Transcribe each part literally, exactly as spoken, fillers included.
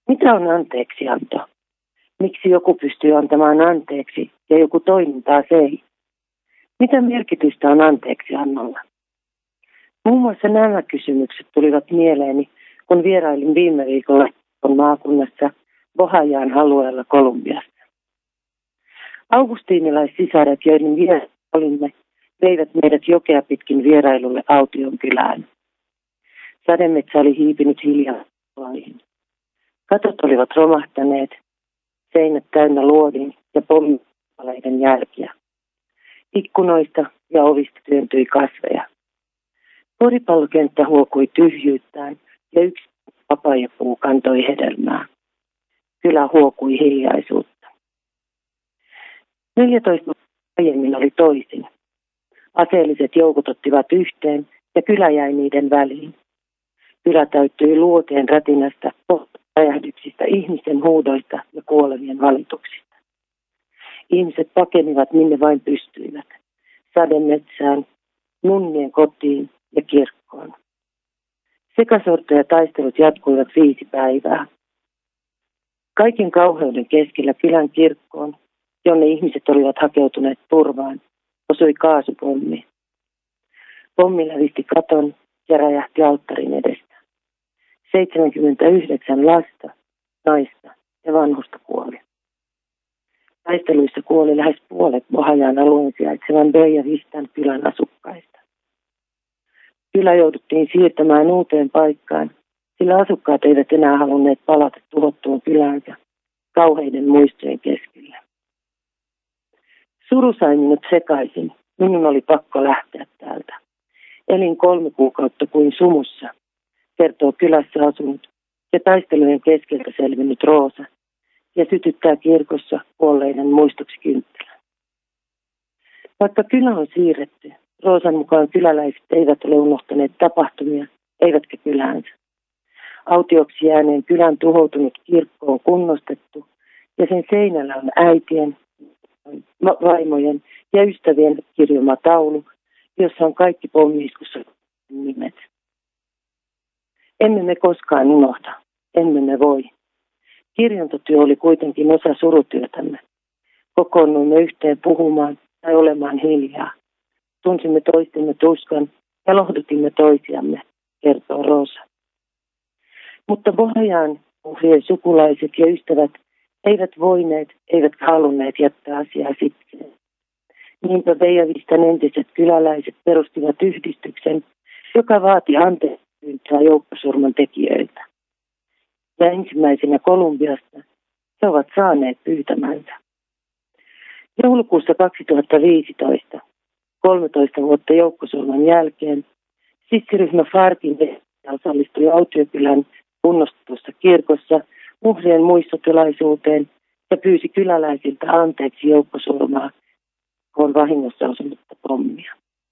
Mitä on anteeksianto? Miksi joku pystyy antamaan anteeksi ja joku toinen taas ei? Mitä merkitystä on anteeksiannolla? Muun muassa nämä kysymykset tulivat mieleeni, kun vierailin viime viikolla maakunnassa Bohajaan alueella Kolumbiassa. Augustiinilaisisaret, joiden vieressä olimme, veivät meidät jokea pitkin vierailulle Aution kylään. Sademetsä oli hiipinyt hiljaa laihin. Katot olivat romahtaneet, seinät täynnä luodin ja pommipaleiden jälkiä. Ikkunoista ja ovista työntyi kasveja. Koripallokenttä huokui tyhjyyttään ja yksi papajapuu kantoi hedelmää. Kylä huokui hiljaisuutta. neljätoista aiemmin oli toisin. Aseelliset joukot ottivat yhteen ja kylä jäi niiden väliin. Kylä täyttyi luoteen rätinästä, räjähdyksistä, ihmisten huudoista ja kuolevien valituksista. Ihmiset pakenivat minne vain pystyivät. Sademetsään, nunnien kotiin ja kirkkoon. Sekasorto ja taistelut jatkuivat viisi päivää. Kaiken kauheuden keskellä kylän kirkkoon, jonne ihmiset olivat hakeutuneet turvaan, osui kaasupommi. Pommi lävisti katon ja räjähti alttarin edestä. seitsemänkymmentäyhdeksän lasta, naista ja vanhusta kuoli. Taisteluissa kuoli lähes puolet Bohajaan alueen sijaitsevan Bella Vistan kylän asukkaista. Kylä jouduttiin siirtämään uuteen paikkaan, sillä asukkaat eivät enää halunneet palata tuhottuun kyläänsä kauheiden muistojen keskellä. Suru sai minut sekaisin. Minun oli pakko lähteä täältä. Elin kolme kuukautta kuin sumussa, kertoo kylässä asunut ja taistelujen keskeltä selvinnyt Roosa ja sytyttää kirkossa kuolleiden muistoksi kynttilän. Vaikka kylä on siirretty, Roosan mukaan kyläläiset eivät ole unohtaneet tapahtumia, eivätkä kyläänsä. Autioksi jääneen kylän tuhoutunut kirkko on kunnostettu ja sen seinällä on äitien, vaimojen ja ystävien kirjoima taulu, jossa on kaikki pommiiskussa nimet. Emme me koskaan unohda, emme me voi. Kirjantotyö oli kuitenkin osa surutyötämme. Kokoonnuimme yhteen puhumaan tai olemaan hiljaa. Tunsimme toistemme tuskan ja lohdutimme toisiamme, kertoo Roosa. Mutta Bohajaan uhrien sukulaiset ja ystävät eivät voineet, eivätkä halunneet jättää asiaa sikseen. Niinpä Bella Vistan entiset kyläläiset perustivat yhdistyksen, joka vaati anteeksipyyntöä joukkosurman tekijöiltä. Ja ensimmäisenä Kolumbiasta he ovat saaneet pyytämänsä. Joulukuussa kaksituhattaviisitoista, kolmetoista vuotta joukkosurman jälkeen, sissiryhmä Farkin osallistui Autiokylän kunnostetussa kirkossa uhrien muistotilaisuuteen ja pyysi kyläläisiltä anteeksi joukkosurmaa, kun vahingossa osunutta pommia.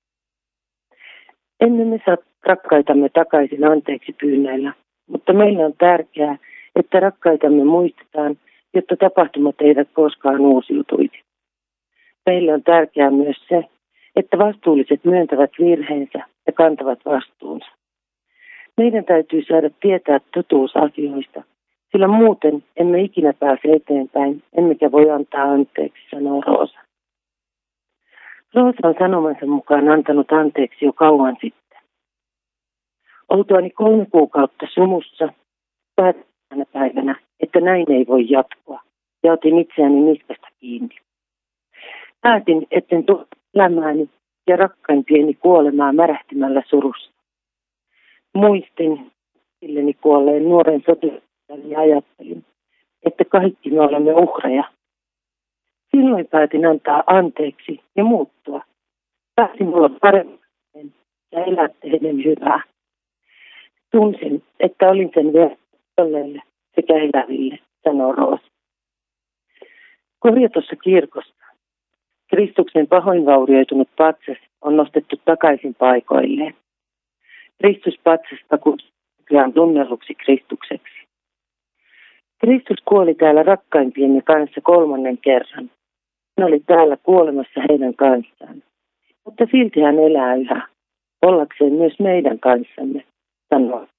Emme me saa rakkaitamme takaisin anteeksi pyynnöillä, mutta meille on tärkeää, että rakkaitamme muistetaan, jotta tapahtumat eivät koskaan uusiutuisi. Meille on tärkeää myös se, että vastuulliset myöntävät virheensä ja kantavat vastuunsa. Meidän täytyy saada tietää totuus asioista, sillä muuten emme ikinä pääse eteenpäin, emmekä voi antaa anteeksi, sanoo Roosa. Roosa on sanomansa mukaan antanut anteeksi jo kauan sitten. Oltuani kolme kuukautta sumussa, päätin tänä päivänä, että näin ei voi jatkua, ja otin itseäni niskasta kiinni. Päätin, etten tule elämääni ja rakkaimpieni kuolemaa märähtimällä surussa. Muistin silleni kuolleen nuoren sotilaan ja ajattelin, että kaikki me olemme uhreja. Silloin päätin antaa anteeksi ja muuttua. Pääsin olla paremmin ja elää tehden hyvää. Tunsin, että olin sen veljeille sekä eläville, sanoo Roosa. Korjatussa kirkossa Kristuksen pahoinvaurioitunut patsas on nostettu takaisin paikoilleen. Kristuspatsasta kutsutaan tunnelluksi Kristukseksi. Kristus kuoli täällä rakkaimpiemme kanssa kolmannen kerran. Hän oli täällä kuolemassa heidän kanssaan. Mutta silti hän elää yhä, ollakseen myös meidän kanssamme, sanoo